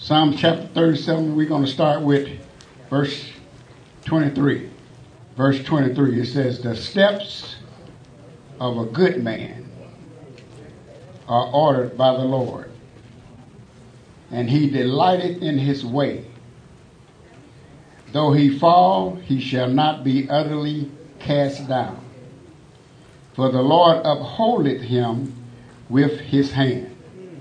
Psalm chapter 37, we're going to start with verse 23. Verse 23, it says, the steps of a good man are ordered by the Lord, and he delighteth in his way. Though he fall, he shall not be utterly cast down. For the Lord upholdeth him with his hand.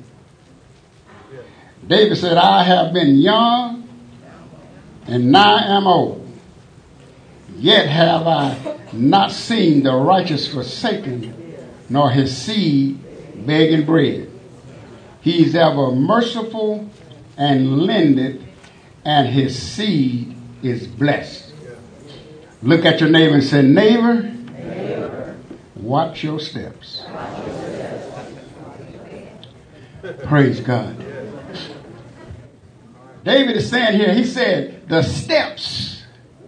David said, I have been young, and now am old. Yet have I not seen the righteous forsaken, nor his seed begging bread. He is ever merciful and lendeth, and his seed is blessed. Look at your neighbor and say, neighbor, watch your steps. Praise God. David is saying here, he said, the steps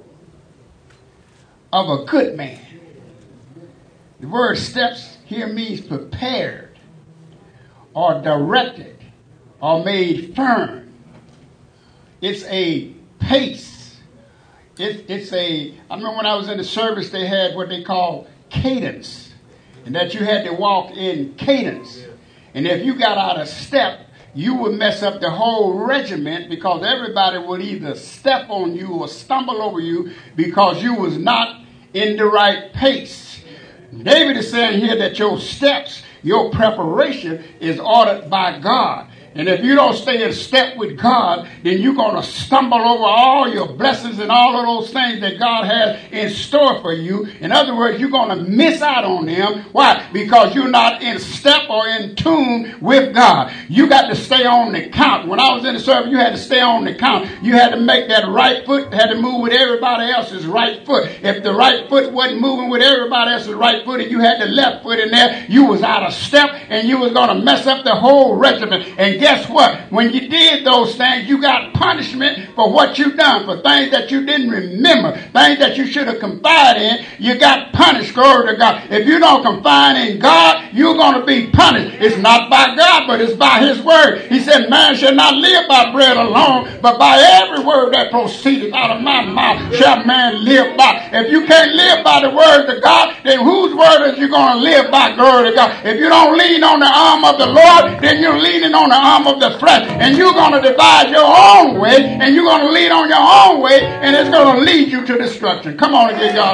of a good man. The word steps here means prepared or directed or made firm. It's a pace. I remember when I was in the service, they had what they call cadence, and that you had to walk in cadence. And if you got out of step, you would mess up the whole regiment, because everybody would either step on you or stumble over you because you was not in the right pace. David is saying here that your steps, your preparation is ordered by God. And if you don't stay in step with God, then you're going to stumble over all your blessings and all of those things that God has in store for you. In other words, you're going to miss out on them. Why? Because you're not in step or in tune with God. You got to stay on the count. When I was in the service, you had to stay on the count. You had to make that right foot, had to move with everybody else's right foot. If the right foot wasn't moving with everybody else's right foot and you had the left foot in there, you was out of step and you was going to mess up the whole regiment. And guess what? When you did those things, you got punishment for what you done, for things that you didn't remember, things that you should have confided in. You got punished, glory to God. If you don't confide in God, you're going to be punished. It's not by God, but it's by his word. He said, man shall not live by bread alone, but by every word that proceedeth out of my mouth shall man live by. If you can't live by the word of God, then whose word is you going to live by, glory to God? If you don't lean on the arm of the Lord, then you're leaning on the arm of the flesh, and you're going to devise your own way, and you're going to lead on your own way, and it's going to lead you to destruction. Come on and give God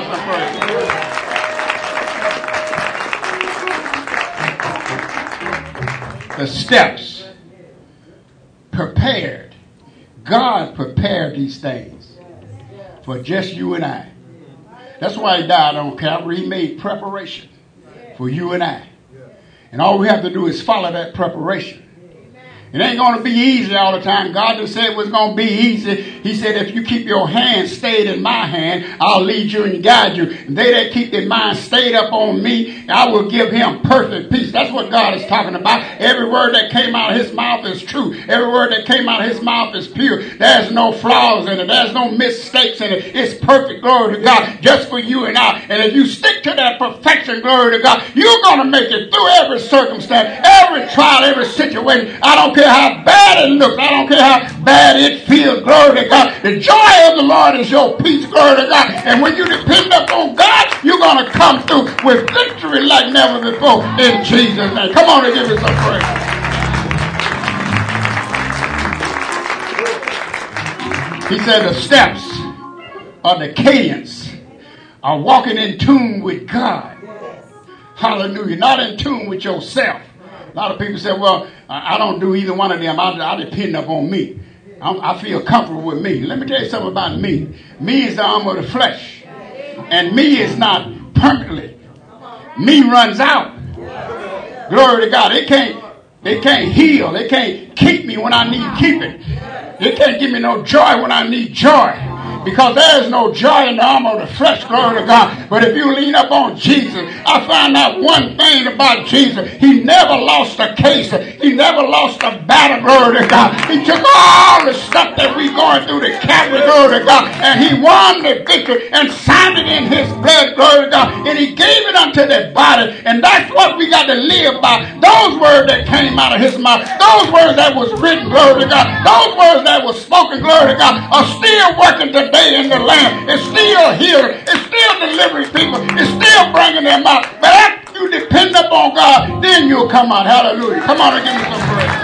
some praise. The steps prepared. God prepared these things for just you and I. That's why he died on Calvary. He made preparation for you and I. And all we have to do is follow that preparation. It ain't going to be easy all the time. God just said it was going to be easy. He said, if you keep your hand stayed in my hand, I'll lead you and guide you. And they that keep their mind stayed up on me, I will give him perfect peace. That's what God is talking about. Every word that came out of his mouth is true. Every word that came out of his mouth is pure. There's no flaws in it. There's no mistakes in it. It's perfect, glory to God, just for you and I. And if you stick to that perfection, glory to God, you're going to make it through every circumstance, every trial, every situation. I don't care how bad it looks. I don't care how bad it feels. Glory to God. The joy of the Lord is your peace. Glory to God. And when you depend upon God, you're going to come through with victory like never before. In Jesus' name. Come on and give me some praise. He said the steps of the cadence are walking in tune with God. Hallelujah. Not in tune with yourself. A lot of people say, well, I don't do either one of them. I depend upon me. I feel comfortable with me. Let me tell you something about me. Me is the arm of the flesh. And me is not permanently. Me runs out. Glory to God. They can't heal. They can't keep me when I need keeping. They can't give me no joy when I need joy. Because there is no joy in the arm of the flesh, glory to God. But if you lean up on Jesus, I find out one thing about Jesus. He never lost a case. He never lost a battle, glory to God. He took all the stuff that we going through to Calvary, glory to God, and he won the victory and signed it in his blood, glory to God, and he gave it unto that body. And that's what we got to live by. Those words that came out of his mouth, those words that was written, glory to God, those words that was spoken, glory to God, are still working today in the land. It's still healing. It's still delivering people. It's still bringing them out. But after you depend upon God, then you'll come out. Hallelujah. Come on and give me some praise.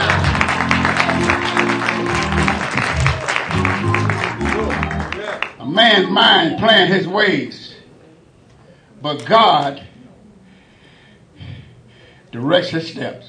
A man's mind plan his ways, but God directs his steps.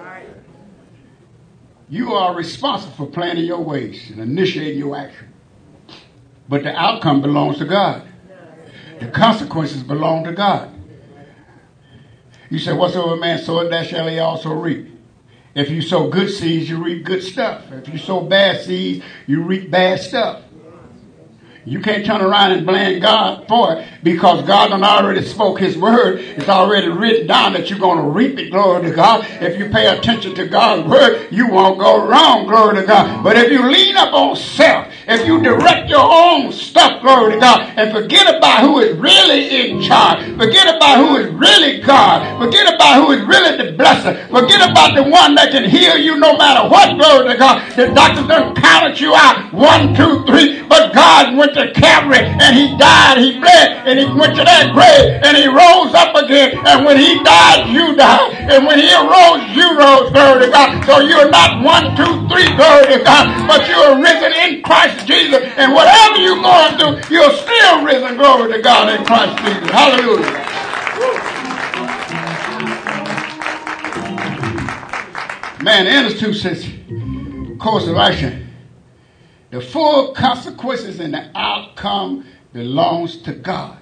You are responsible for planning your ways and initiating your action. But the outcome belongs to God. The consequences belong to God. You say, whatsoever man soweth, that shall he also reap. If you sow good seeds, you reap good stuff. If you sow bad seeds, you reap bad stuff. You can't turn around and blame God for it, because God done already spoke his word. It's already written down that you're going to reap it, glory to God. If you pay attention to God's word, you won't go wrong, glory to God. But if you lean up on self, if you direct your own stuff, glory to God, and forget about who is really in charge, forget about who is really God, forget about who is really the blesser, forget about the one that can heal you no matter what, glory to God. The doctor done counted you out, 1, 2, 3, but God went to Calvary and he died, he bled, and he went to that grave and he rose up again. And when he died, you died, and when he arose, you rose, glory to God. So you're not 1, 2, 3, glory to God, but you're risen in Christ Jesus. And whatever you're going through, you're still risen, glory to God, in Christ Jesus. Hallelujah. Man, the Institute says course of action. The full consequences and the outcome belongs to God.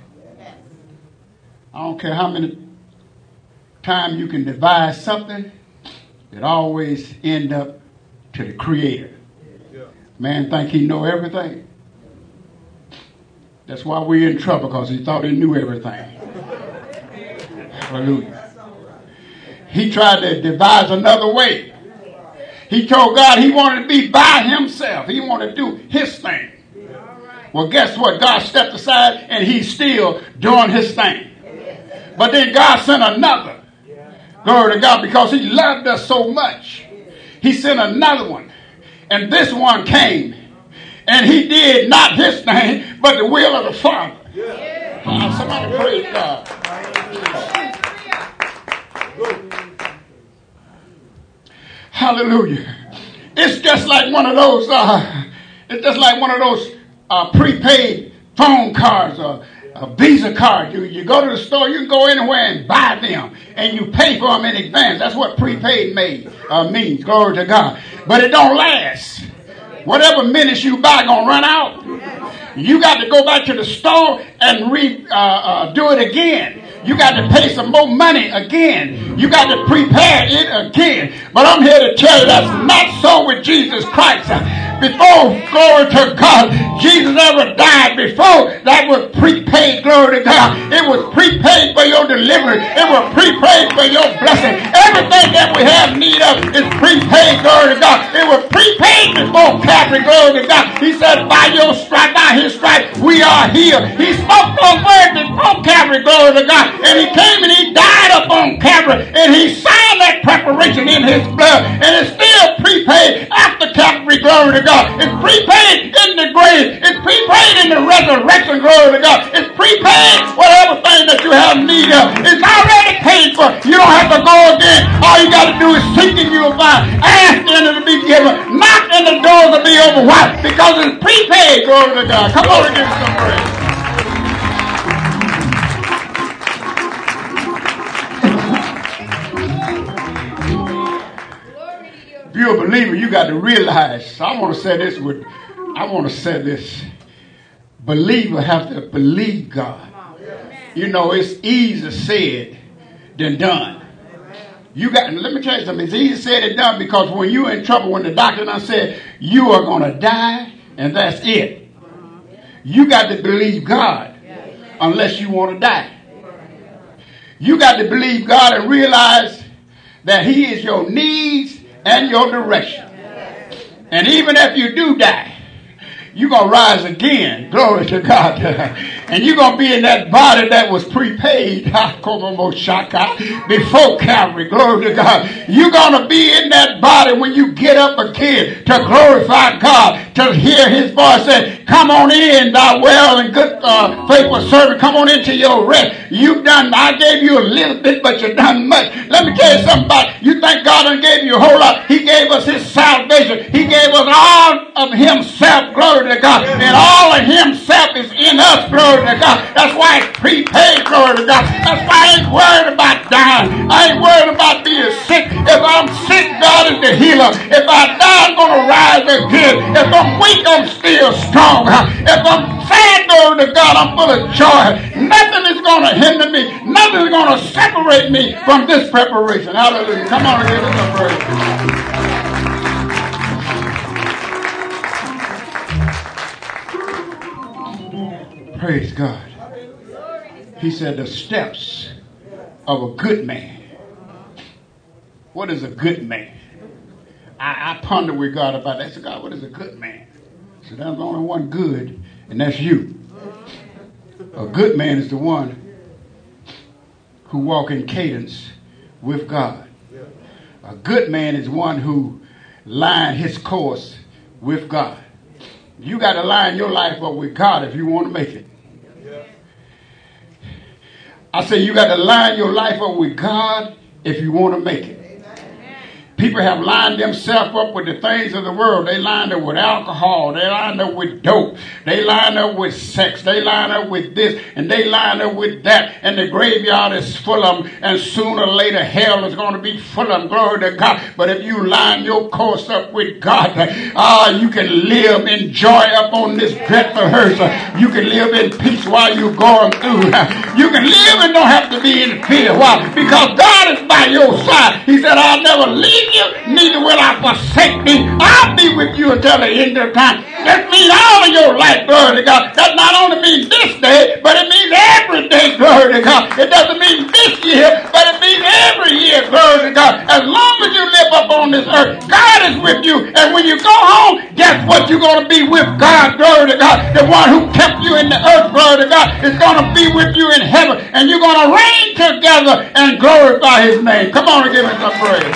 I don't care how many times you can devise something, it always end up to the Creator. Man think he know everything. That's why we're in trouble, because he thought he knew everything. Hallelujah. He tried to devise another way. He told God he wanted to be by himself. He wanted to do his thing. Well, guess what? God stepped aside and he's still doing his thing. But then God sent another. Glory to God, because he loved us so much. He sent another one. And this one came. And he did not his thing, but the will of the Father. Somebody praise God. Hallelujah. It's just like one of those prepaid phone cards or a Visa card. You go to the store, you can go anywhere and buy them, and you pay for them in advance. That's what prepaid means. Glory to God. But it don't last. Whatever minutes you buy gonna run out. You got to go back to the store and do it again. You got to pay some more money again. You got to prepare it again. But I'm here to tell you that's not so with Jesus Christ. Before, glory to God, Jesus ever died, before that was prepaid, glory to God. It was prepaid for your deliverance. It was prepaid for your blessing. Everything that we have need of is prepaid, glory to God. It was prepaid before Calvary, glory to God. He said, by your stripe, by his stripe, we are healed. He spoke those words before Calvary, glory to God. And he came and he died upon Calvary, and he signed that preparation in his blood. And it's still prepaid after Calvary, glory to God. It's prepaid in the grave. It's prepaid in the resurrection, glory to God. It's prepaid whatever thing that you have need of. It's already paid for. You don't have to go again. All you got to do is seek and you'll find. Ask and it'll be given. Knock and the doors will be open. Why? Because it's prepaid, glory to God. Come on and give me some praise. If you're a believer, you got to realize, I want to say this. Believer have to believe God. You know, it's easier said than done. Let me tell you something. It's easier said than done, because when you're in trouble, when the doctor done said you are going to die and that's it, You got to believe God unless you want to die. You got to believe God and realize that He is your needs and your direction. And even if you do die, you're going to rise again. Glory to God. And you're going to be in that body that was prepaid before Calvary. Glory to God. You're going to be in that body when you get up again to glorify God, to hear His voice say, come on in, thou well and good faithful servant. Come on into your rest. I gave you a little bit, but you've done much. Let me tell you something about it. You think God done gave you a whole lot. He gave us His salvation. He gave us all of Himself. Glory to God. And all of Himself is in us. Glory to God. That's why it's prepaid. Glory to God. That's why I ain't worried about dying. I ain't worried about being sick. If I'm sick, God is the healer. If I die, I'm going to rise again. If I'm weak, I'm still strong. If I'm sad, glory to God, I'm full of joy. Nothing is going to hinder me. Nothing is going to separate me from this preparation. Hallelujah. Come on and give us some praise. Praise God. He said the steps of a good man. What is a good man? I ponder with God about that. I said, God, what is a good man? So there's only one good, and that's you. A good man is the one who walks in cadence with God. A good man is one who lines his course with God. You got to line your life up with God if you want to make it. I say you got to line your life up with God if you want to make it. People have lined themselves up with the things of the world. They lined up with alcohol. They lined up with dope. They lined up with sex. They lined up with this and they lined up with that. And the graveyard is full of them. And sooner or later hell is going to be full of them. Glory to God. But if you line your course up with God, you can live in joy up on this dreadful earth. You can live in peace while you're going through. You can live and don't have to be in fear. Why? Because God is by your side. He said, I'll never leave you, neither will I forsake thee. I'll be with you until the end of time. That means all of your life, glory to God. That not only means this day, but it means every day, glory to God. It doesn't mean this year, but it means every year, glory to God. As long as you live up on this earth, God is with you. And when you go home, guess what? You're going to be with God, glory to God. The one who kept you in the earth, glory to God, is going to be with you in heaven. And you're going to reign together and glorify His name. Come on and give Him some praise.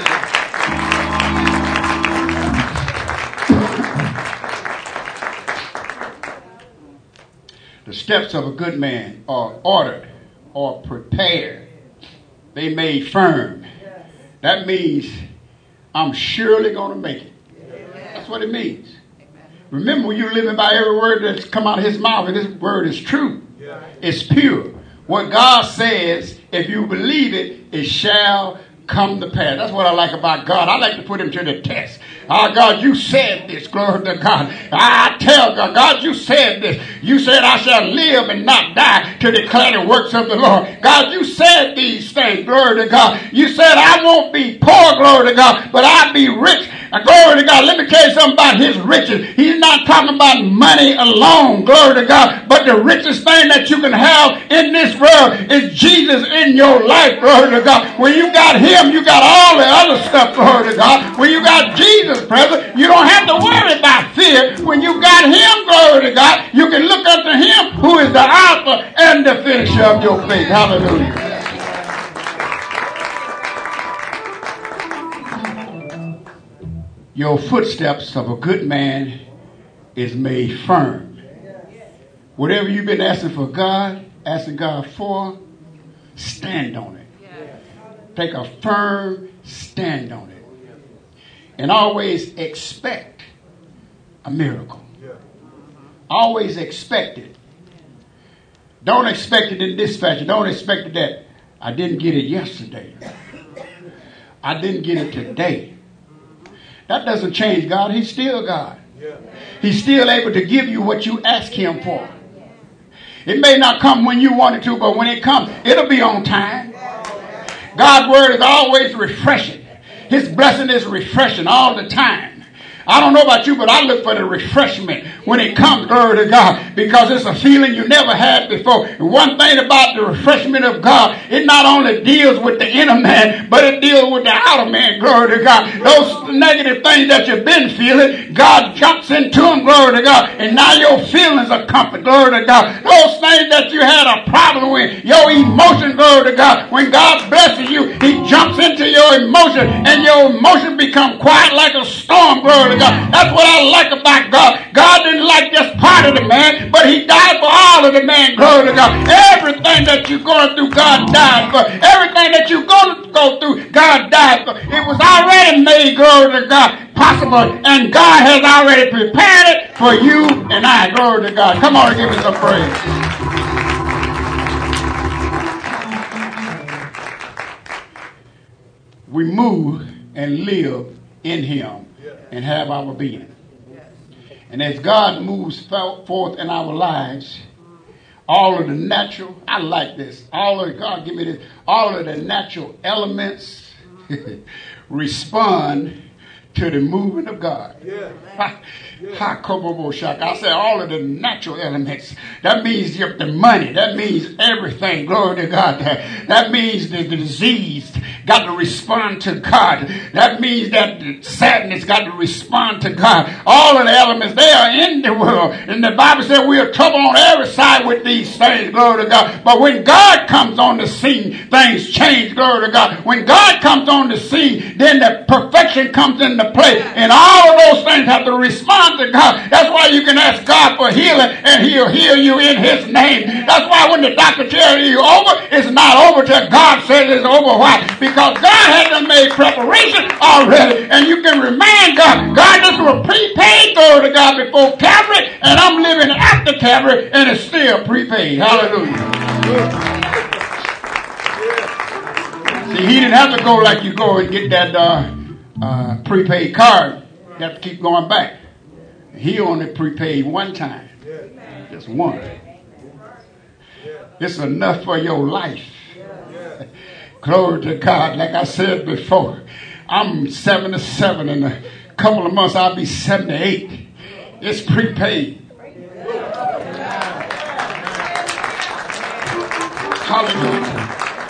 The steps of a good man are ordered or prepared. They made firm. That means I'm surely going to make it. That's what it means. Remember, when you're living by every word that's come out of His mouth, and His word is true. It's pure. What God says, if you believe it, it shall come to pass. That's what I like about God. I like to put Him to the test. God, you said this. Glory to God. I tell God, God, you said this. You said I shall live and not die to declare the works of the Lord. God, you said these things. Glory to God. You said I won't be poor, glory to God, but I'll be rich. Glory to God. Let me tell you something about His riches. He's not talking about money alone, glory to God, but the richest thing that you can have in this world is Jesus in your life, glory to God. When you got Him, you got all the other stuff, glory to God. When you got Jesus present, you don't have to worry about fear. When you got Him, glory to God, you can look unto Him who is the author and the finisher of your faith. Hallelujah. Your footsteps of a good man is made firm. Whatever you've been asking for God, asking God for, stand on it. Take a firm stand on it. And always expect a miracle. Always expect it. Don't expect it in this fashion. Don't expect it that I didn't get it yesterday. I didn't get it today. That doesn't change God. He's still God. He's still able to give you what you ask Him for. It may not come when you want it to, but when it comes, it'll be on time. God's word is always refreshing. His blessing is refreshing all the time. I don't know about you, but I look for the refreshment when it comes, glory to God, because it's a feeling you never had before. And one thing about the refreshment of God, it not only deals with the inner man, but it deals with the outer man, glory to God. Those negative things that you've been feeling, God jumps into them, glory to God, and now your feelings are comfort, glory to God. Those things that you had a problem with, your emotions, glory to God, when God blesses you, He jumps into your emotion, and your emotions become quiet like a storm, glory to God. That's what I like about God. God didn't like just part of the man, but He died for all of the man, glory to God. Everything that you're going through, God died for. Everything that you're going to go through, God died for. It was already made, glory to God, possible, and God has already prepared it for you and I, glory to God. Come on and give me some praise. We move and live in Him and have our being. And as God moves forth in our lives, all of the natural, I like this, God give me this, all of the natural elements respond to the movement of God. I said all of the natural elements. That means the money. That means everything. Glory to God. That means the disease got to respond to God. That means that the sadness got to respond to God. All of the elements, they are in the world. And the Bible said we are troubled on every side with these things. Glory to God. But when God comes on the scene, things change. Glory to God. When God comes on the scene, then the perfection comes into play. And all of those things have to respond to God. That's why you can ask God for healing and He'll heal you in His name. That's why when the doctor tells you over, it's not over till God says it's over. Why? Because God has done made preparation already. And you can remind God, God, this was prepaid, glory to God, before Calvary, and I'm living after Calvary, and it's still prepaid. Hallelujah. See, He didn't have to go like you go and get that prepaid card. You have to keep going back. He only prepaid one time. Just one. It's enough for your life. Glory to God. Like I said before, I'm 77. In a couple of months, I'll be 78. It's prepaid. Hallelujah.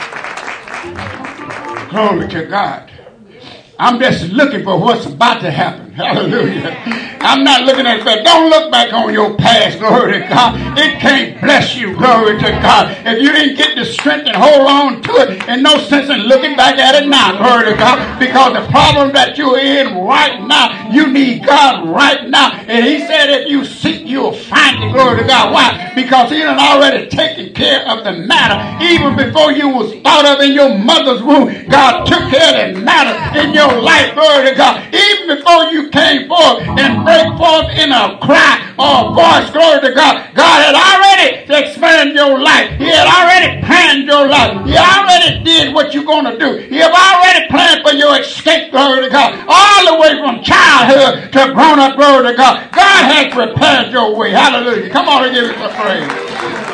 Glory to God. I'm just looking for what's about to happen. Hallelujah. I'm not looking at it. Don't look back on your past. Glory to God. It can't bless you. Glory to God. If you didn't get the strength and hold on to it, and no sense in looking back at it now. Glory to God. Because the problem that you're in right now, you need God right now. And He said if you seek, you'll find it. Glory to God. Why? Because He done already taken care of the matter. Even before you was thought of in your mother's womb, God took care of the matter in your life. Glory to God. Even before you came forth and break forth in a cry or a voice, glory to God, God had already expanded your life. He had already planned your life. He already did what you're going to do. He have already planned for your escape, glory to God, all the way from childhood to grown up, glory to God. God has prepared your way. Hallelujah. Come on and give us a praise.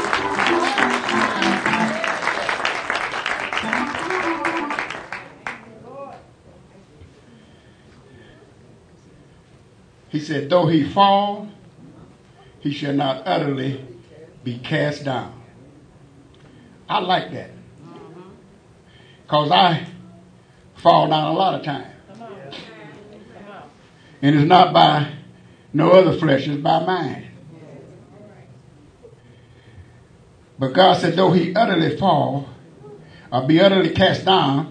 He said, though he fall, he shall not utterly be cast down. I like that. Because I fall down a lot of times. And it's not by no other flesh, it's by mine. But God said, though he utterly fall, or be utterly cast down,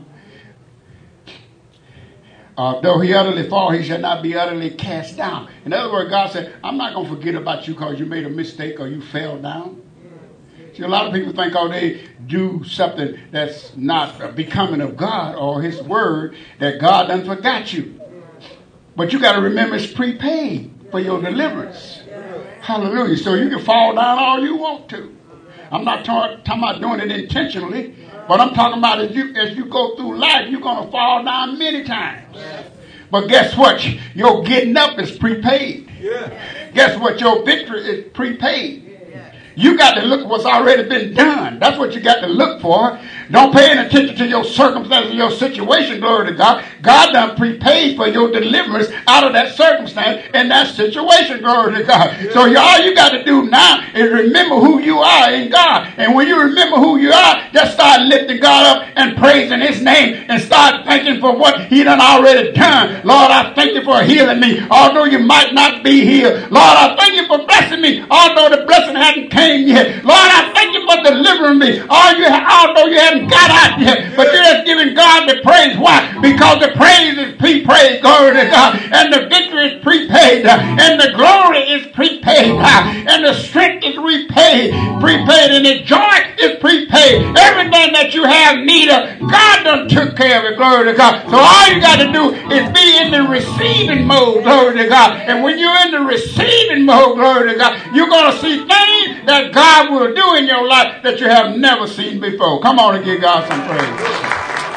though he utterly fall, he shall not be utterly cast down. In other words, God said, I'm not going to forget about you because you made a mistake or you fell down. See, a lot of people think, they do something that's not becoming of God or His word, that God done forgot you. But you got to remember it's prepaid for your deliverance. Hallelujah. So you can fall down all you want to. I'm not talking about doing it intentionally. But I'm talking about as you go through life, you're going to fall down many times. But guess what? Your getting up is prepaid. Guess what? Your victory is prepaid. You got to look what's already been done. That's what you got to look for. Don't pay any attention to your circumstances, your situation, glory to God. God done prepaid for your deliverance out of that circumstance and that situation, glory to God. So all you got to do now is remember who you are in God. And when you remember who you are, just start lifting God up and praising his name and start thanking for what he done already done. Lord, I thank you for healing me, although you might not be healed. Lord, I thank you for blessing me, although the blessing hadn't came yet. Lord, I thank you for delivering me, although you hadn't got out yet. But you're just giving God the praise. Why? Because the praise is prepaid, glory to God. And the victory is prepaid. And the glory is prepaid. And the strength is prepaid. And the joy is prepaid. Everything that you have need of, God done took care of it, glory to God. So all you got to do is be in the receiving mode, glory to God. And when you're in the receiving mode, glory to God, you're going to see things that God will do in your life that you have never seen before. Come on and give God some praise.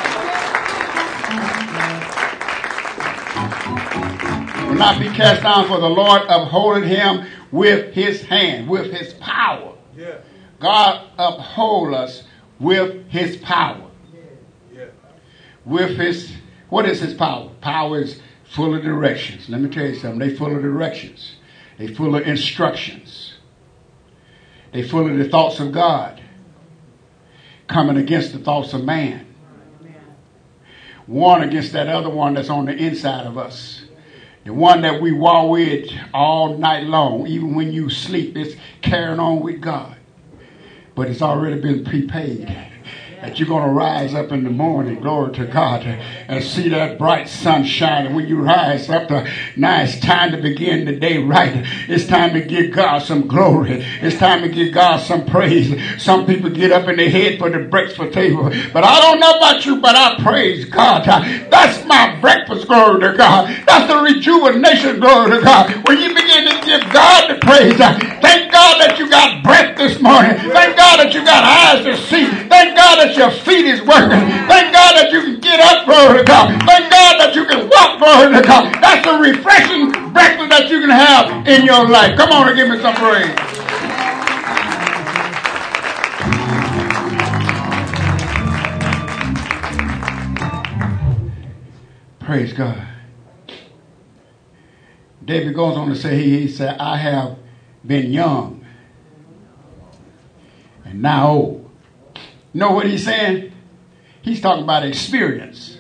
Will not be cast down, for the Lord upholding him with his hand, with his power. Yeah. God uphold us with his power. Yeah. With his, what is his power? Power is full of directions. Let me tell you something. They full of directions. They full of instructions. They full of the thoughts of God coming against the thoughts of man. One against that other one that's on the inside of us. The one that we war with all night long, even when you sleep, it's carrying on with God. But it's already been prepaid. That you're going to rise up in the morning, glory to God, and see that bright sun shining. When you rise up, now it's time to begin the day right. It's time to give God some glory. It's time to give God some praise. Some people get up in their head for the breakfast table. But I don't know about you, but I praise God. That's my breakfast, glory to God. That's the rejuvenation, glory to God. When you begin to give God the praise, thank God that you got breath this morning. Thank God that you got eyes to see. Thank God that your feet is working. Thank God that you can get up, glory to God. Thank God that you can walk, glory to God. That's a refreshing breakfast that you can have in your life. Come on and give me some praise. Praise God. David goes on to say, he said, I have been young and now old. Know what he's saying? He's talking about experience.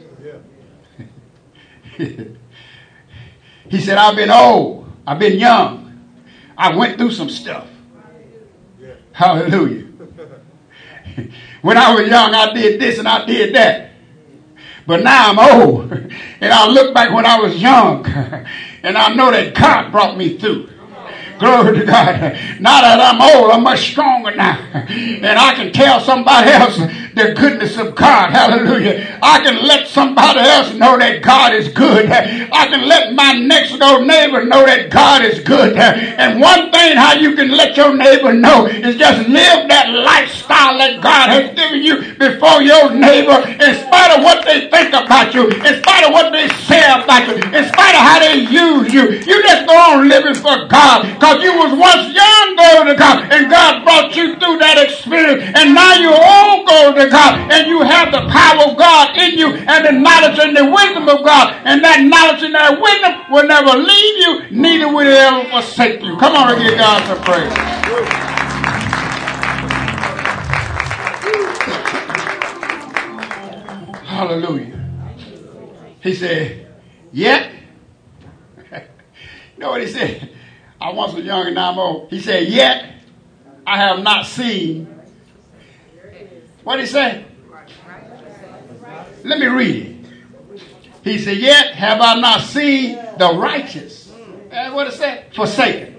He said, I've been old. I've been young. I went through some stuff. Hallelujah. When I was young, I did this and I did that. But now I'm old. And I look back when I was young. And I know that God brought me through. Glory to God. Now that I'm old, I'm much stronger now. And I can tell somebody else the goodness of God. Hallelujah. I can let somebody else know that God is good. I can let my next door neighbor know that God is good. And one thing how you can let your neighbor know is just live that lifestyle that God has given you before your neighbor, in spite of what they think about you, in spite of what they say about you, in spite of how they use you. You just go on living for God. Because you was once young, glory to God, and God brought you through that experience, and now you're old, glory to God, and you have the power of God in you, and the knowledge and the wisdom of God, and that knowledge and that wisdom will never leave you, neither will it ever forsake you. Come on and give God some praise. Hallelujah. He said, yet, you know what he said? I once was young and now I'm old. He said, yet I have not seen. What did he say? Let me read it. He said, yet have I not seen the righteous. And what it said? Forsaken.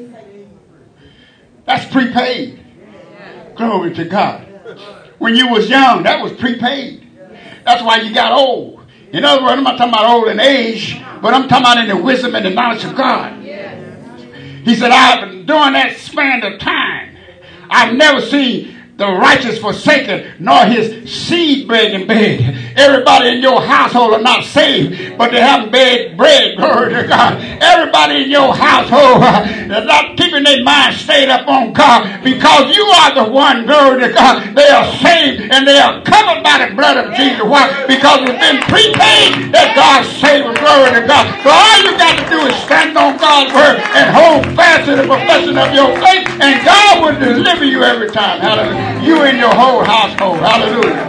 That's prepaid. Glory to God. When you was young, that was prepaid. That's why you got old. In other words, I'm not talking about old in age, but I'm talking about in the wisdom and the knowledge of God. He said, during that span of time, I've never seen the righteous forsaken, nor his seed begging bread. Everybody in your household are not saved, but they haven't begged bread. Glory to God. Everybody in your household is not keeping their mind stayed up on God, because you are the one, glory to God. They are saved and they are covered by the blood of Jesus. Why? Because it's been prepaid that God saved them. Glory to God. So all you got to do is stand on God's word and hold fast to the profession of your faith, and God will deliver you every time. Hallelujah. You and your whole household. Hallelujah.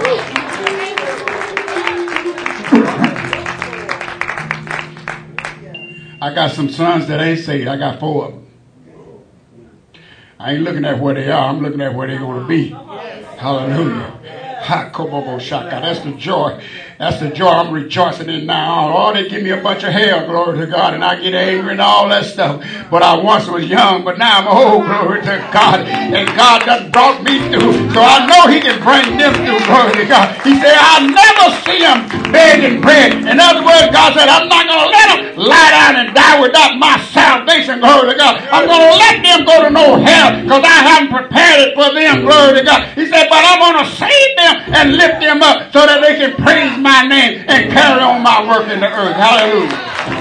I got some sons that ain't saved. I got 4 of them. I ain't looking at where they are. I'm looking at where they're going to be. Hallelujah. That's the joy. That's the joy I'm rejoicing in now. Oh, they give me a bunch of hell, glory to God, and I get angry and all that stuff. But I once was young, but now I'm old, glory to God. And God done brought me through. So I know he can bring them through, glory to God. He said, I'll never see them begging bread. In other words, God said, I'm not going to let them lie down and die without my salvation, glory to God. I'm going to let them go to no hell, because I haven't prepared it for them, glory to God. He said, but I'm going to save them and lift them up so that they can praise my name and carry on my work in the earth. Hallelujah.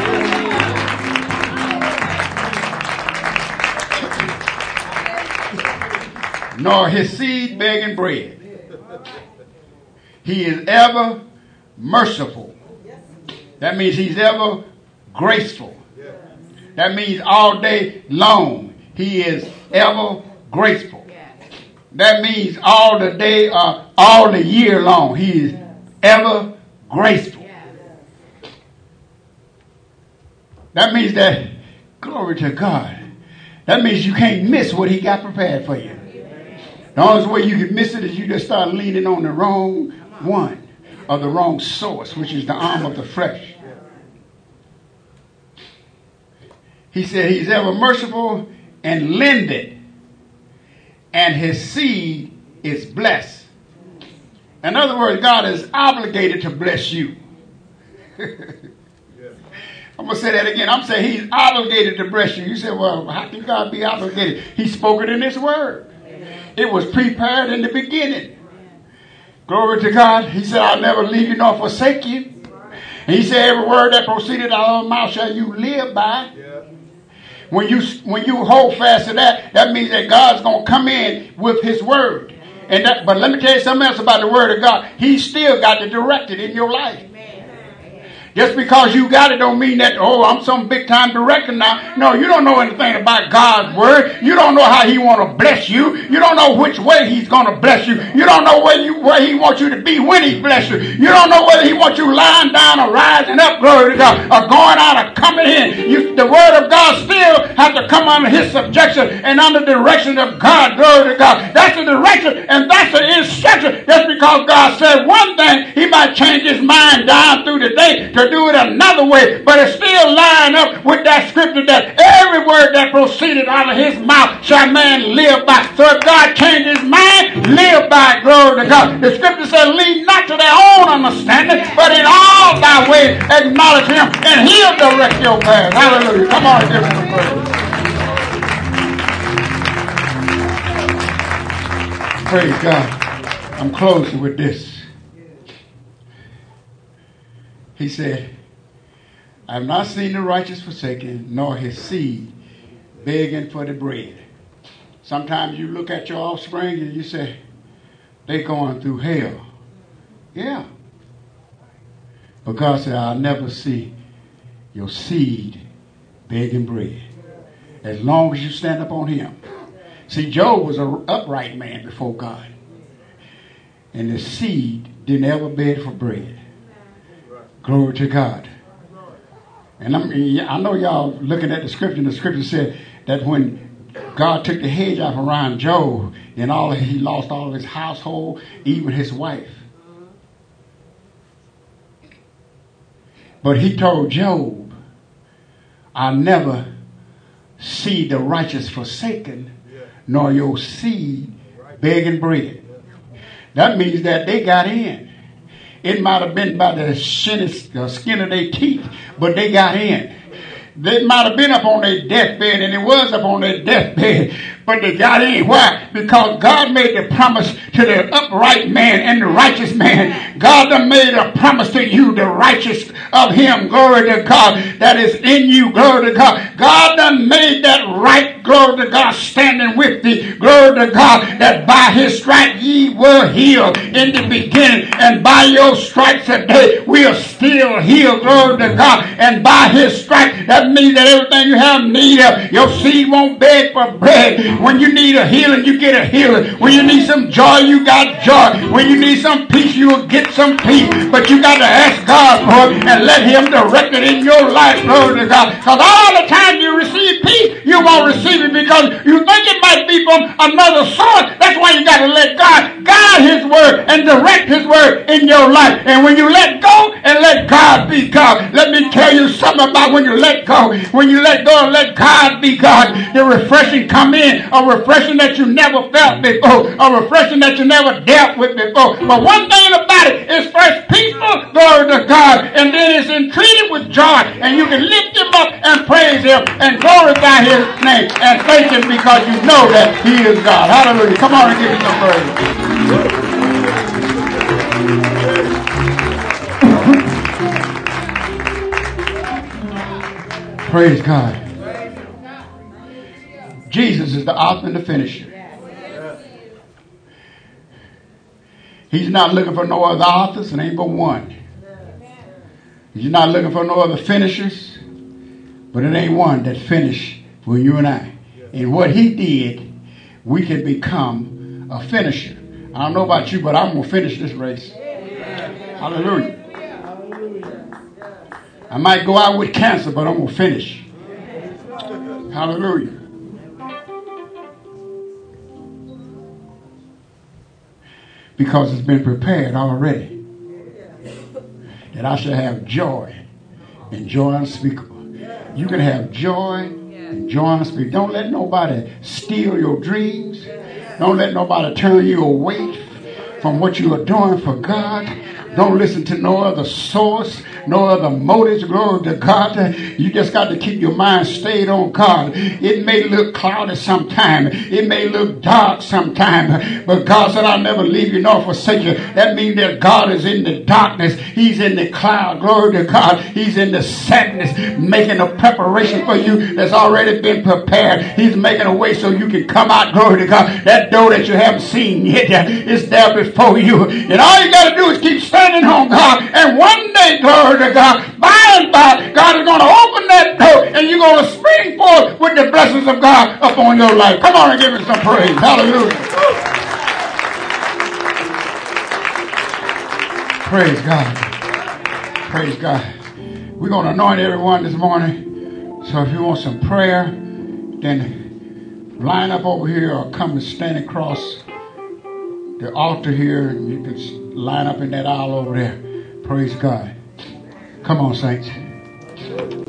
Nor his seed begging bread. He is ever merciful. That means he's ever graceful. That means all day long he is ever graceful. That means all the day, all the year long, he is ever graceful. That means that, glory to God, that means you can't miss what he got prepared for you. The only way you can miss it is you just start leaning on the wrong one, or the wrong source, which is the arm of the flesh. He said he's ever merciful and lendeth, and his seed is blessed. In other words, God is obligated to bless you. I'm going to say that again. I'm saying he's obligated to bless you. You say, well, how can God be obligated? He spoke it in his word. It was prepared in the beginning. Glory to God. He said, I'll never leave you nor forsake you. And he said, every word that proceeded out of my mouth shall you live by. When you hold fast to that, that means that God's going to come in with his word. But let me tell you something else about the word of God. He still got to direct it in your life. Just because you got it don't mean that, oh, I'm some big time director now. No, you don't know anything about God's word. You don't know how he want to bless you. You don't know which way he's going to bless you. You don't know where he wants you to be when he bless you. You don't know whether he wants you lying down or rising up, glory to God, or going out or coming in. The word of God still has to come under his subjection and under the direction of God, glory to God. That's the direction and that's the instruction. Just because God said one thing, he might change his mind down through the day to do it another way, but it's still lined up with that scripture that every word that proceeded out of his mouth shall man live by. So if God changed his mind, live by, glory to God. The scripture says, lean not to their own understanding, but in all thy ways acknowledge him, and he'll direct your path. Hallelujah. Come on and give him some praise. Praise God. I'm closing with this. He said, I have not seen the righteous forsaken, nor his seed begging for the bread. Sometimes you look at your offspring and you say, they're going through hell. Yeah. But God said, I'll never see your seed begging bread. As long as you stand up on him. See, Job was an upright man before God. And the seed didn't ever beg for bread. Glory to God. And I know y'all looking at the scripture, and the scripture said that when God took the hedge off around Job, and he lost all of his household, even his wife. But he told Job, I'll never see the righteous forsaken, nor your seed begging bread. That means that they got in. It might have been by the skin of their teeth, but they got in. They might have been up on their deathbed, and it was up on their deathbed, but they got in. Why? Because God made the promise to the upright man and the righteous man. God done made a promise to you, the righteous of him. Glory to God, that is in you. Glory to God. God done made that right. Glory to God, standing with thee. Glory to God, that by his stripes ye were healed in the beginning, and by your stripes today we are still healed. Glory to God. And by his stripes, that means that everything you have need of, your seed won't beg for bread. When you need a healing, you get a healing. When you need some joy, you got joy. When you need some peace, you will get some peace. But you got to ask God for it and let him direct it in your life. Glory to God. Because all the time you receive peace, you won't receive it because you think it might be from another source. That's why you got to let God guide his word and direct his word in your life. And when you let go and let God be God, let me tell you something about when you let go. When you let go and let God be God, the refreshing come in. A refreshing that you never felt before. A refreshing that you never dealt with before. But one thing about it is first peaceful, glory to God, and then it's entreated with joy. And you can lift him up and praise him and glorify his name and thank him because you know that he is God. Hallelujah. Come on and give him some praise. Praise God. Jesus is the author and the finisher. He's not looking for no other authors, and ain't but one. He's not looking for no other finishers, but it ain't one that finished for you and I. And what he did, we can become a finisher. I don't know about you, but I'm going to finish this race. Hallelujah. I might go out with cancer, but I'm going to finish. Hallelujah. Because it's been prepared already. That I shall have joy and joy unspeakable. You can have joy and joy unspeakable. Don't let nobody steal your dreams. Don't let nobody turn you away from what you are doing for God. Don't listen to no other source, no other motives. Glory to God. You just got to keep your mind stayed on God. It may look cloudy sometime. It may look dark sometime. But God said, I'll never leave you nor forsake you. That means that God is in the darkness. He's in the cloud. Glory to God. He's in the sadness, making a preparation for you that's already been prepared. He's making a way so you can come out. Glory to God. That door that you haven't seen yet is there before you. And all you got to do is keep standing on God, and one day, glory to God, by and by, God is going to open that door, and you're going to spring forth with the blessings of God upon your life. Come on and give him some praise. Hallelujah. Praise God. Praise God. We're going to anoint everyone this morning. So if you want some prayer, then line up over here or come and stand across the altar here, and you can line up in that aisle over there. Praise God. Come on, saints.